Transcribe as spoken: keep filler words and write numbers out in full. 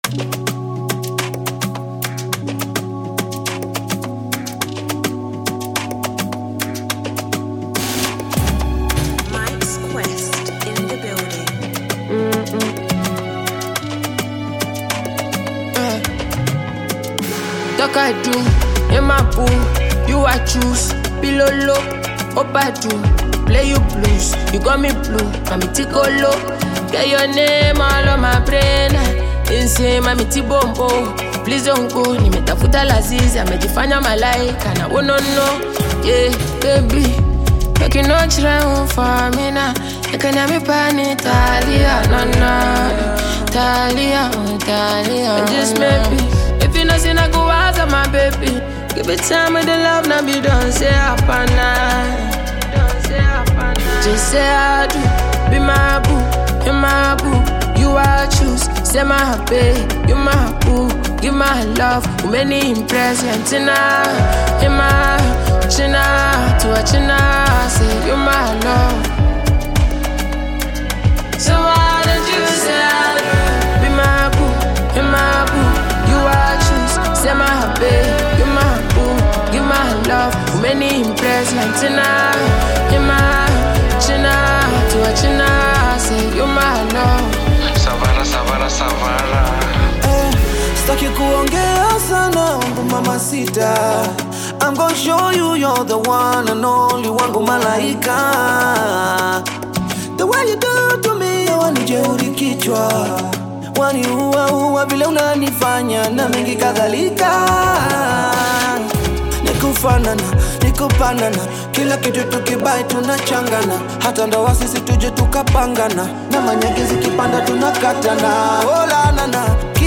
Talk I do, in my boo, you I choose. Below low, up I do, play you blues. You got me blue, mami tico low. Get your name all on my brain. Insane, mami tibombo. Please don't go, nimetafuta lazizi. Amejifanya malaika na oh no no. Yeah, baby, make you no try for me now. You can hear me pan Italia, no no. Italia, Italia. And just maybe. If you know, see, I go out of my baby. Give it time with the love, now be done. Say up and night. Just say I do. Be my boo, you my boo. You I choose. Say my babe, you my boo. Give my love, who many impressions tonight. In my china, to a china. Say you my love. So why don't you say I do? Be my boo, you my boo. Say my babe, you my boo, give my love. Who many impress like Tina, in my china, to a china. Say you my love. Savara, Savara, Savara. Eh, staki kuongea sana, mama sita. I'm gonna show you you're the one and only wangu malaika. The way you do to me, wanijeuri kichwa. Wani uwa uwa vile unanifanya na mengi kadhalika. Nikufanana, nikupanana, kila kitu tukibai tunachangana. Hata ndoa sisi tuje tukapangana, na manyagi zikipanda tunakatana. Oh la na na.